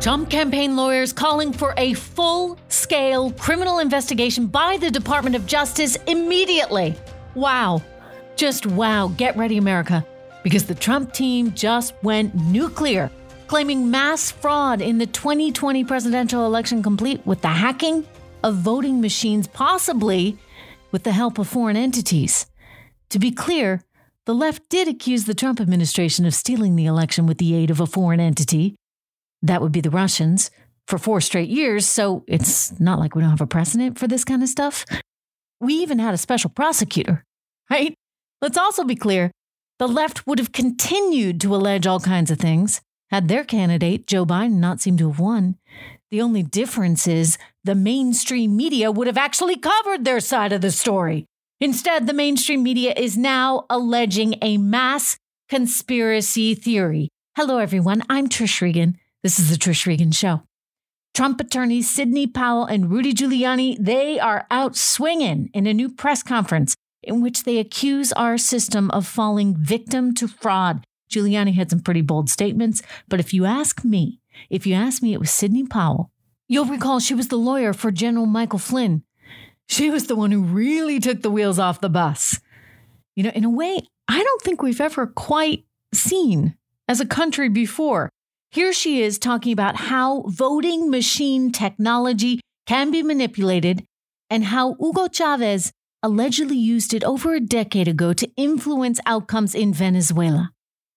Trump campaign lawyers calling for a full-scale criminal investigation by the Department of Justice immediately. Wow. Just wow. Get ready, America. Because the Trump team just went nuclear, claiming mass fraud in the 2020 presidential election complete with the hacking of voting machines, possibly with the help of foreign entities. To be clear, the left did accuse the Trump administration of stealing the election with the aid of a foreign entity. That would be the Russians for 4 straight years, so it's not like we don't have a precedent for this kind of stuff. We even had a special prosecutor, right? Let's also be clear, the left would have continued to allege all kinds of things had their candidate, Joe Biden, not seemed to have won. The only difference is the mainstream media would have actually covered their side of the story. Instead, the mainstream media is now alleging a mass conspiracy theory. Hello, everyone. I'm Trish Regan. This is the Trish Regan Show. Trump attorneys Sidney Powell and Rudy Giuliani, they are out swinging in a new press conference in which they accuse our system of falling victim to fraud. Giuliani had some pretty bold statements, but if you ask me, it was Sidney Powell. You'll recall she was the lawyer for General Michael Flynn. She was the one who really took the wheels off the bus. You know, in a way, I don't think we've ever quite seen as a country before. Here she is talking about how voting machine technology can be manipulated and how Hugo Chavez allegedly used it over a decade ago to influence outcomes in Venezuela.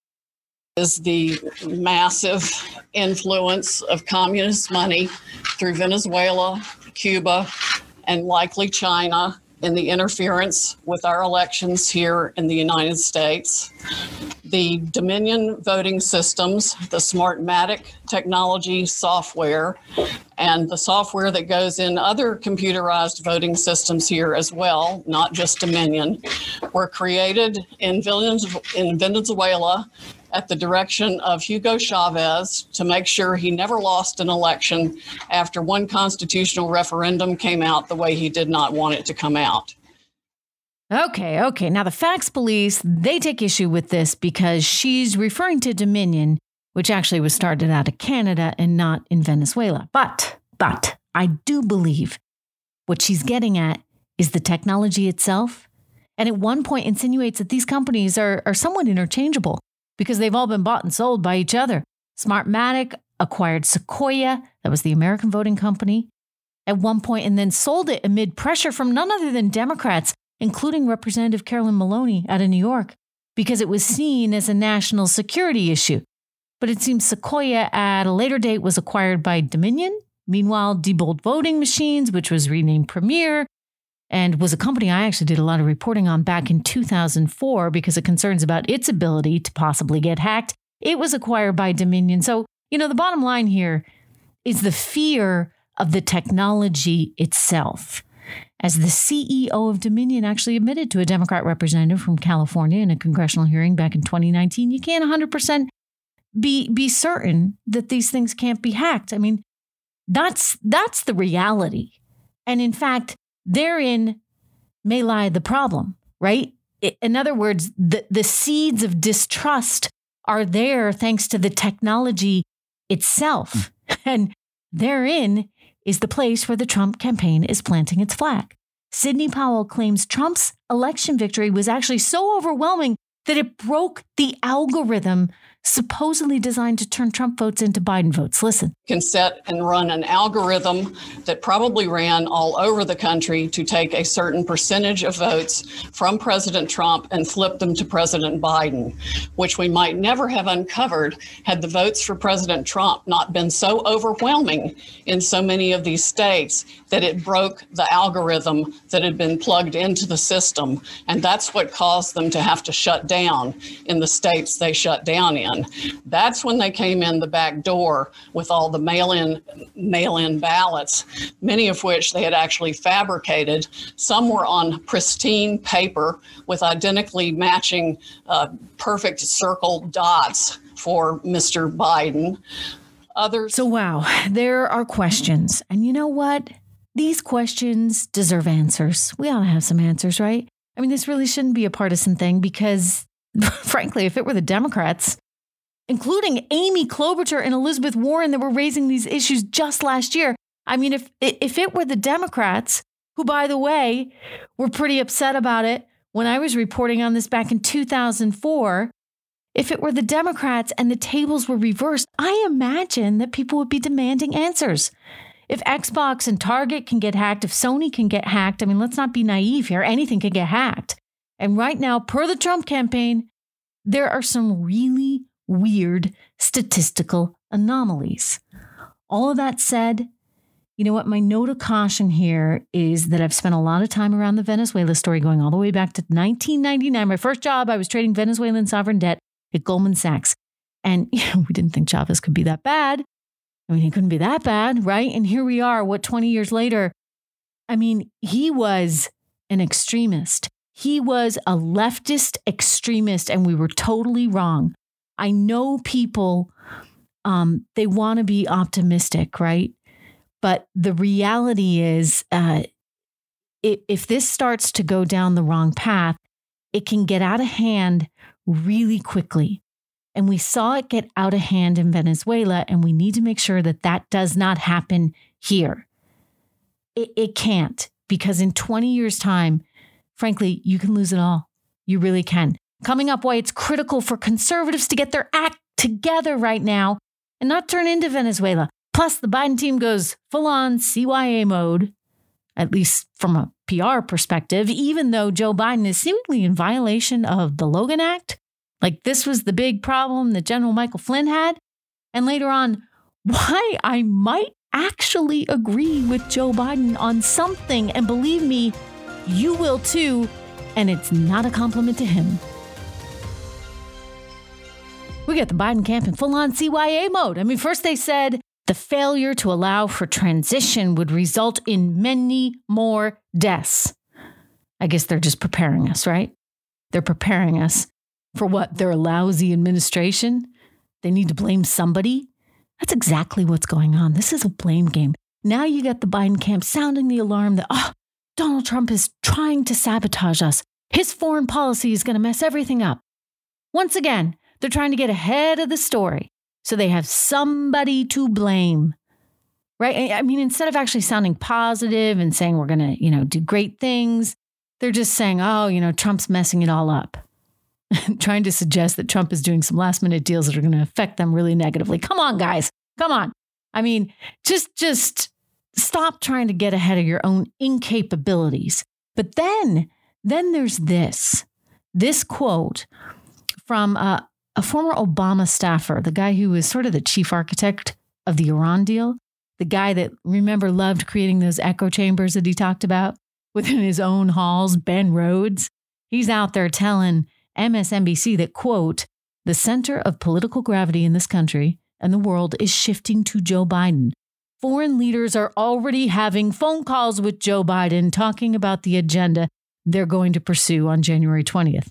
Is the massive influence of communist money through Venezuela, Cuba, and likely China in the interference with our elections here in the United States. The Dominion voting systems, the Smartmatic technology software, and the software that goes in other computerized voting systems here as well, not just Dominion, were created in Venezuela at the direction of Hugo Chavez to make sure he never lost an election after one constitutional referendum came out the way he did not want it to come out. Okay. Now, the facts police, they take issue with this because she's referring to Dominion, which actually was started out of Canada and not in Venezuela. But I do believe what she's getting at is the technology itself. And at one point insinuates that these companies are somewhat interchangeable because they've all been bought and sold by each other. Smartmatic acquired Sequoia, that was the American voting company, at one point and then sold it amid pressure from none other than Democrats, including Representative Carolyn Maloney out of New York, because it was seen as a national security issue. But it seems Sequoia at a later date was acquired by Dominion. Meanwhile, Diebold Voting Machines, which was renamed Premier, and was a company I actually did a lot of reporting on back in 2004 because of concerns about its ability to possibly get hacked. It was acquired by Dominion. So, the bottom line here is the fear of the technology itself. As the CEO of Dominion actually admitted to a Democrat representative from California in a congressional hearing back in 2019, you can't 100% be certain that these things can't be hacked. I mean, that's the reality. And in fact, therein may lie the problem, right? In other words, the seeds of distrust are there thanks to the technology itself. And therein is the place where the Trump campaign is planting its flag. Sidney Powell claims Trump's election victory was actually so overwhelming that it broke the algorithm supposedly designed to turn Trump votes into Biden votes. Listen. Can set and run an algorithm that probably ran all over the country to take a certain percentage of votes from President Trump and flip them to President Biden, which we might never have uncovered had the votes for President Trump not been so overwhelming in so many of these states that it broke the algorithm that had been plugged into the system. And that's what caused them to have to shut down in the states they shut down in. That's when they came in the back door with all the mail-in ballots, many of which they had actually fabricated. Some were on pristine paper with identically matching perfect circle dots for Mr. Biden. Others. So, wow, there are questions. And you know what? These questions deserve answers. We ought to have some answers, right? I mean, this really shouldn't be a partisan thing because, frankly, if it were the Democrats, including Amy Klobuchar and Elizabeth Warren, that were raising these issues just last year. I mean, if it were the Democrats, who, by the way, were pretty upset about it when I was reporting on this back in 2004, if it were the Democrats and the tables were reversed, I imagine that people would be demanding answers. If Xbox and Target can get hacked, if Sony can get hacked, I mean, let's not be naive here. Anything can get hacked. And right now, per the Trump campaign, there are some really weird statistical anomalies. All of that said, you know what? My note of caution here is that I've spent a lot of time around the Venezuela story, going all the way back to 1999. My first job, I was trading Venezuelan sovereign debt at Goldman Sachs. And we didn't think Chavez could be that bad. I mean, he couldn't be that bad, right? And here we are, 20 years later? I mean, he was an extremist. He was a leftist extremist, and we were totally wrong. I know people, they want to be optimistic, right? But the reality is, if this starts to go down the wrong path, it can get out of hand really quickly. And we saw it get out of hand in Venezuela, and we need to make sure that that does not happen here. It can't, because in 20 years' time, frankly, you can lose it all. You really can. Coming up, why it's critical for conservatives to get their act together right now and not turn into Venezuela. Plus, the Biden team goes full-on CYA mode, at least from a PR perspective, even though Joe Biden is seemingly in violation of the Logan Act. Like, this was the big problem that General Michael Flynn had. And later on, why I might actually agree with Joe Biden on something. And believe me, you will too. And it's not a compliment to him. We got the Biden camp in full-on CYA mode. I mean, first they said the failure to allow for transition would result in many more deaths. I guess they're just preparing us, right? They're preparing us for what? Their lousy administration? They need to blame somebody? That's exactly what's going on. This is a blame game. Now you get the Biden camp sounding the alarm that, Donald Trump is trying to sabotage us. His foreign policy is going to mess everything up. Once again, they're trying to get ahead of the story so they have somebody to blame, right? I mean, instead of actually sounding positive and saying we're going to, do great things, they're just saying, Trump's messing it all up. Trying to suggest that Trump is doing some last minute deals that are going to affect them really negatively. Come on, guys. Come on. I mean, just stop trying to get ahead of your own incapabilities. But then there's this quote from a former Obama staffer, the guy who was sort of the chief architect of the Iran deal, the guy that, remember, loved creating those echo chambers that he talked about within his own halls, Ben Rhodes. He's out there telling MSNBC that, quote, the center of political gravity in this country and the world is shifting to Joe Biden. Foreign leaders are already having phone calls with Joe Biden talking about the agenda they're going to pursue on January 20th.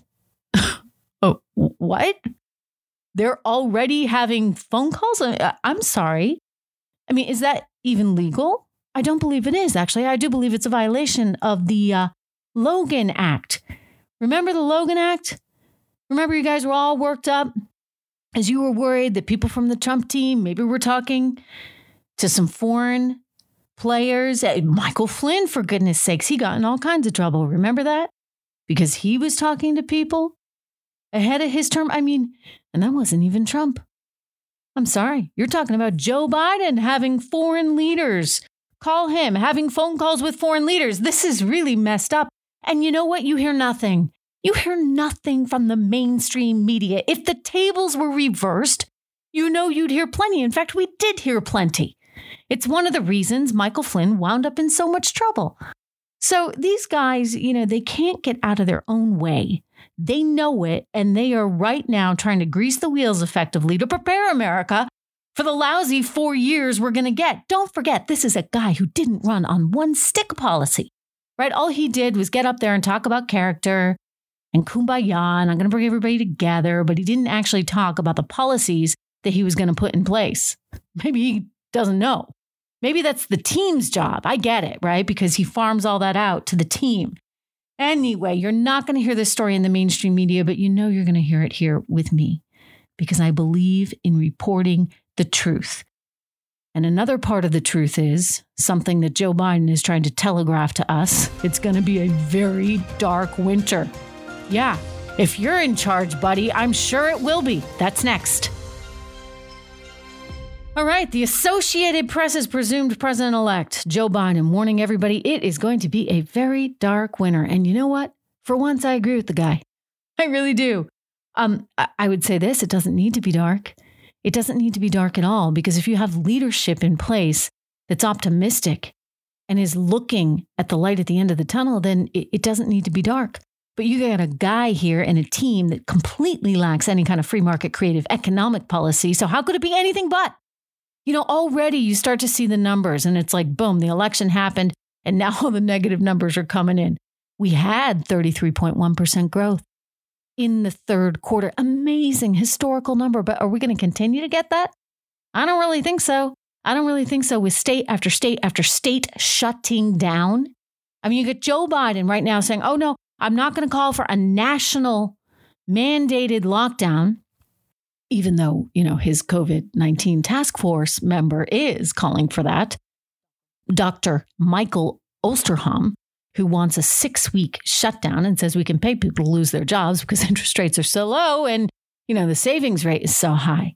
Oh, what? They're already having phone calls? I'm sorry. I mean, is that even legal? I don't believe it is, actually. I do believe it's a violation of the Logan Act. Remember the Logan Act? Remember you guys were all worked up as you were worried that people from the Trump team maybe were talking to some foreign players. Michael Flynn, for goodness sakes, he got in all kinds of trouble. Remember that? Because he was talking to people ahead of his term. I mean, and that wasn't even Trump. I'm sorry. You're talking about Joe Biden having foreign leaders call him, having phone calls with foreign leaders. This is really messed up. And you know what? You hear nothing. You hear nothing from the mainstream media. If the tables were reversed, you'd hear plenty. In fact, we did hear plenty. It's one of the reasons Michael Flynn wound up in so much trouble. So these guys, they can't get out of their own way. They know it, and they are right now trying to grease the wheels effectively to prepare America for the lousy 4 years we're going to get. Don't forget, this is a guy who didn't run on one stick policy, right? All he did was get up there and talk about character and kumbaya, and I'm going to bring everybody together, but he didn't actually talk about the policies that he was going to put in place. Maybe he doesn't know. Maybe that's the team's job. I get it, right? Because he farms all that out to the team. Anyway, you're not going to hear this story in the mainstream media, but you're going to hear it here with me. because I believe in reporting the truth. And another part of the truth is something that Joe Biden is trying to telegraph to us. It's going to be a very dark winter. Yeah, if you're in charge, buddy, I'm sure it will be. That's next. All right, the Associated Press's presumed president-elect, Joe Biden, warning everybody it is going to be a very dark winter. And you know what? For once, I agree with the guy. I really do. I would say this, it doesn't need to be dark. It doesn't need to be dark at all, because if you have leadership in place that's optimistic and is looking at the light at the end of the tunnel, then it doesn't need to be dark. But you got a guy here and a team that completely lacks any kind of free market creative economic policy. So how could it be anything but? You know, already you start to see the numbers and it's like, boom, the election happened and now all the negative numbers are coming in. We had 33.1% growth in the third quarter. Amazing historical number. But are we going to continue to get that? I don't really think so. I don't really think so with state after state after state shutting down. I mean, you get Joe Biden right now saying, oh, no, I'm not going to call for a national mandated lockdown, even though, you know, his COVID-19 task force member is calling for that. Dr. Michael Osterholm, who wants a 6-week shutdown and says we can pay people to lose their jobs because interest rates are so low and, you know, the savings rate is so high.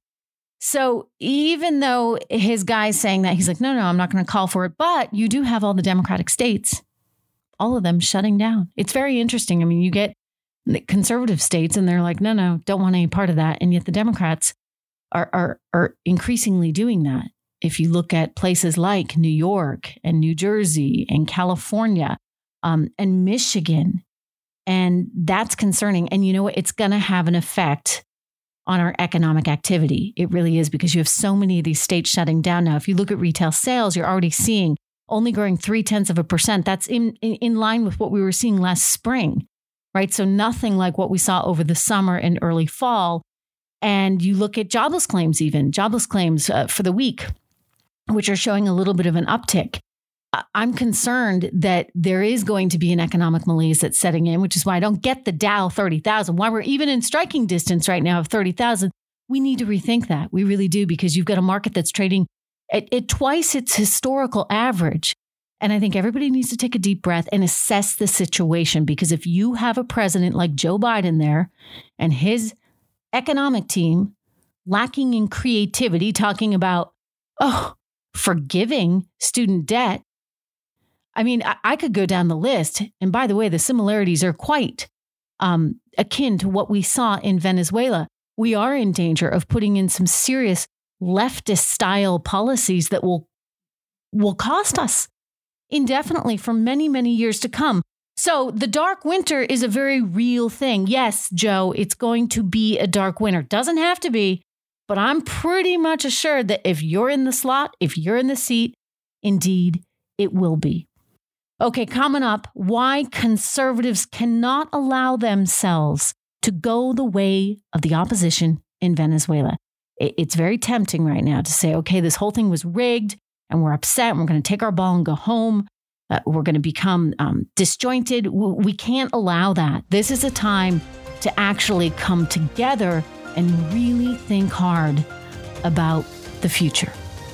So even though his guy's saying that, he's like, no, I'm not going to call for it. But you do have all the Democratic states, all of them shutting down. It's very interesting. I mean, you get the conservative states and they're like, no, don't want any part of that. And yet the Democrats are increasingly doing that. If you look at places like New York and New Jersey and California, and Michigan. And that's concerning. And you know what? It's going to have an effect on our economic activity. It really is, because you have so many of these states shutting down now. If you look at retail sales, you're already seeing only growing 0.3%. That's in line with what we were seeing last spring, right? So nothing like what we saw over the summer and early fall. And you look at jobless claims for the week, which are showing a little bit of an uptick. I'm concerned that there is going to be an economic malaise that's setting in, which is why I don't get the Dow 30,000. Why we're even in striking distance right now of 30,000. We need to rethink that. We really do, because you've got a market that's trading at twice its historical average. And I think everybody needs to take a deep breath and assess the situation, because if you have a president like Joe Biden there and his economic team lacking in creativity, talking about, forgiving student debt. I mean, I could go down the list. And by the way, the similarities are quite akin to what we saw in Venezuela. We are in danger of putting in some serious leftist style policies that will cost us indefinitely for many, many years to come. So the dark winter is a very real thing. Yes, Joe, it's going to be a dark winter. Doesn't have to be, but I'm pretty much assured that if you're in the slot, if you're in the seat, indeed, it will be. Okay, coming up, why conservatives cannot allow themselves to go the way of the opposition in Venezuela. It's very tempting right now to say, okay, this whole thing was rigged and we're upset and we're going to take our ball and go home. We're going to become disjointed. We can't allow that. This is a time to actually come together and really think hard about the future.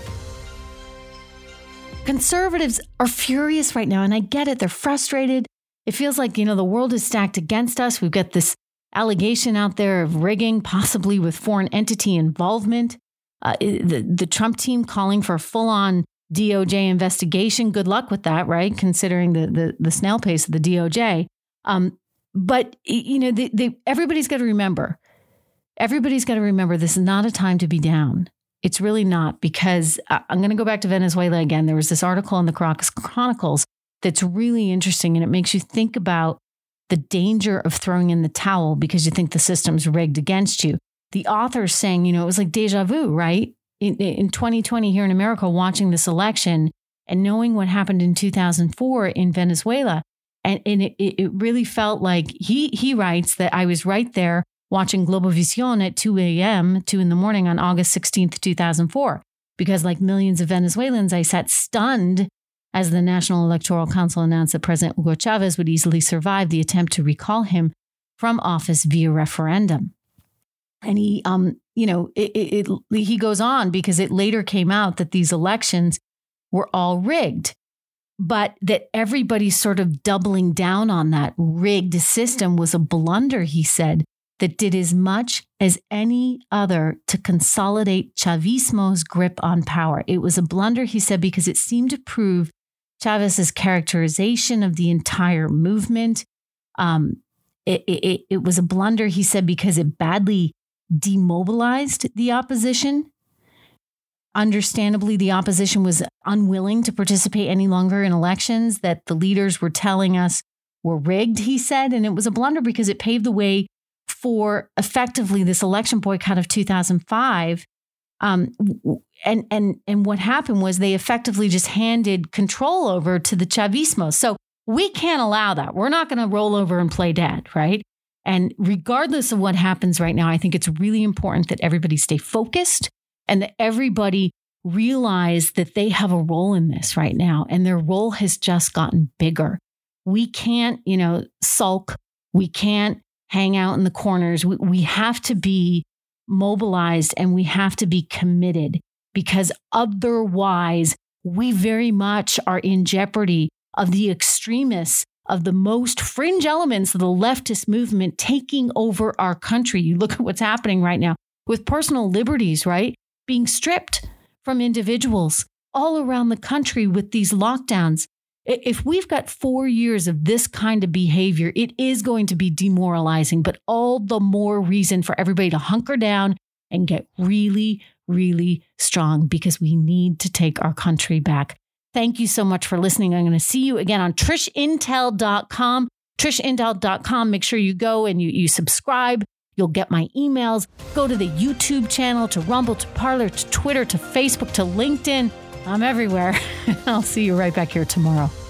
Conservatives are furious right now, and I get it. They're frustrated. It feels like, the world is stacked against us. We've got this allegation out there of rigging, possibly with foreign entity involvement. The Trump team calling for a full-on DOJ investigation. Good luck with that, right? Considering the snail pace of the DOJ. But, everybody's got to remember. Everybody's got to remember this is not a time to be down. It's really not, because I'm going to go back to Venezuela again. There was this article in the Caracas Chronicles that's really interesting, and it makes you think about the danger of throwing in the towel because you think the system's rigged against you. The author's saying, it was like deja vu, right? In 2020 here in America, watching this election and knowing what happened in 2004 in Venezuela. And it really felt like he writes that I was right there watching Globovisión at 2 a.m., 2 in the morning on August 16th, 2004. Because like millions of Venezuelans, I sat stunned as the National Electoral Council announced that President Hugo Chavez would easily survive the attempt to recall him from office via referendum. And he, he goes on because it later came out that these elections were all rigged, but that everybody sort of doubling down on that rigged system was a blunder, he said, that did as much as any other to consolidate Chavismo's grip on power. It was a blunder, he said, because it seemed to prove Chavez's characterization of the entire movement. It was a blunder, he said, because it badly demobilized the opposition. Understandably, the opposition was unwilling to participate any longer in elections that the leaders were telling us were rigged, he said. And it was a blunder because it paved the way for effectively this election boycott of 2005. And what happened was they effectively just handed control over to the Chavismo. So we can't allow that. We're not going to roll over and play dead, right? And regardless of what happens right now, I think it's really important that everybody stay focused and that everybody realize that they have a role in this right now. And their role has just gotten bigger. We can't, sulk. We can't hang out in the corners. We have to be mobilized and we have to be committed, because otherwise we very much are in jeopardy of the extremists, of the most fringe elements of the leftist movement taking over our country. You look at what's happening right now with personal liberties, right? Being stripped from individuals all around the country with these lockdowns. If we've got 4 years of this kind of behavior, it is going to be demoralizing, but all the more reason for everybody to hunker down and get really, really strong, because we need to take our country back. Thank you so much for listening. I'm going to see you again on TrishIntel.com. TrishIntel.com. Make sure you go and you subscribe. You'll get my emails. Go to the YouTube channel, to Rumble, to Parler, to Twitter, to Facebook, to LinkedIn. I'm everywhere. I'll see you right back here tomorrow.